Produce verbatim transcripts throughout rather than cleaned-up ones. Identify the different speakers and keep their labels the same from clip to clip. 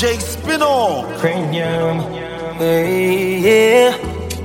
Speaker 1: J Spino.
Speaker 2: Premium. Hey, yeah.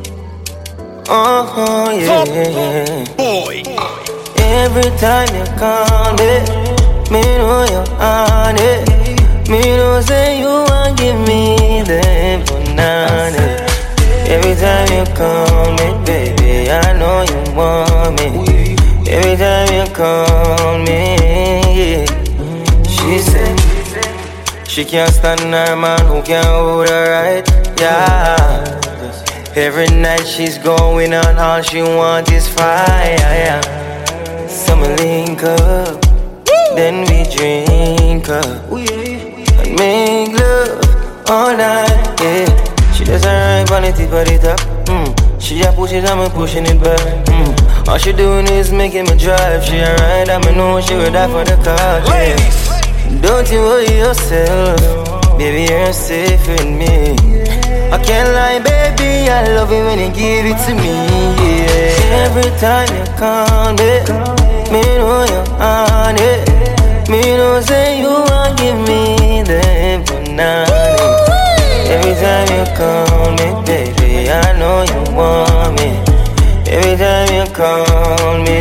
Speaker 2: Oh, yeah.
Speaker 1: Top boy.
Speaker 2: Every time you call me, me know you're on it. Me know say you want give me the banana. Every time you call me, baby, I know you want me. Every time you call me, yeah. She said she can't stand her man who can't hold her right, yeah. Every night she's going on, all she wants is fire, yeah. So we link up, then we drink up and make love all night, yeah. She does her right on the tip of the top, mm. She a push it and me pushing it back, mm. All she doing is making me drive. She a ride and me know she would die for the car, yeah. Don't you worry yourself, baby, you're safe with me. I can't lie, baby, I love it when you give it to me, yeah. Every time you call me, me know you're on it. Me know say you want give me the banana. Every time you call me, baby, I know you want me. Every time you call me,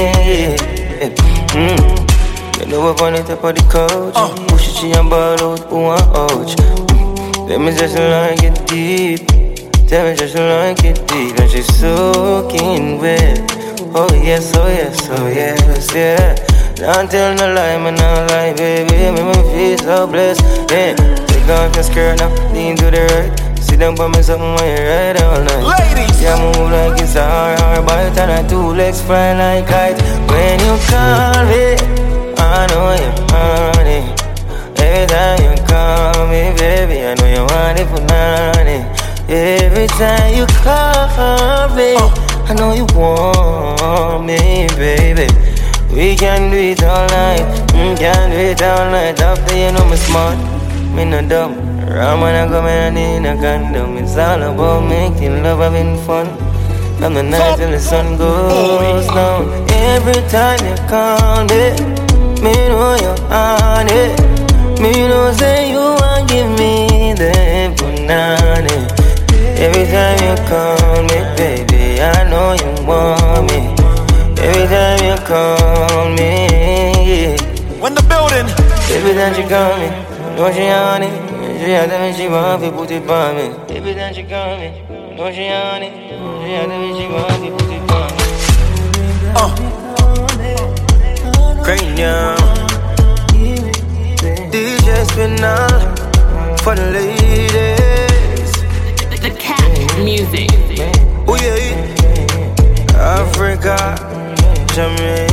Speaker 2: yeah. mm. You know up on the top of the couch, uh. Push it, she and ball out, who want ouch. Let me just like it deep. Tell me just like it deep. And she's soaking wet. Oh yes, oh yes, oh yes, yeah. Don't tell no lie, man, no lie, baby. Make me feel so blessed, yeah. Take off your skirt now, lean to the right. Sit down for me something when you ride all night.
Speaker 1: Ladies!
Speaker 2: Yeah, move like it's a hard, hard bite. And her two legs fly like kite. When you call me, I know you're on it. Every time you call me, baby, I know you want it for nothing. Every time you call me, I know you want me, baby. We can do it all night, mm, can do it all night. After you know me smart, me no dumb. Ram when I come in, I need a condom. It's all about making love, having fun. From the night till the sun goes down. Every time you call me, me know you're on it. Me know say you want give me the banana. Every time you call me, baby, I know you want me. Every time you call me, yeah.
Speaker 1: When the building.
Speaker 2: Every time she call me, know she on it. She had to me, she want to put it on me. Every time she call me, know she on it. She had to me, she want to put it on me. Uh. Cranium. D J Spinal for the ladies.
Speaker 3: The cat music.
Speaker 2: Oh yeah, Africa, Jamaica.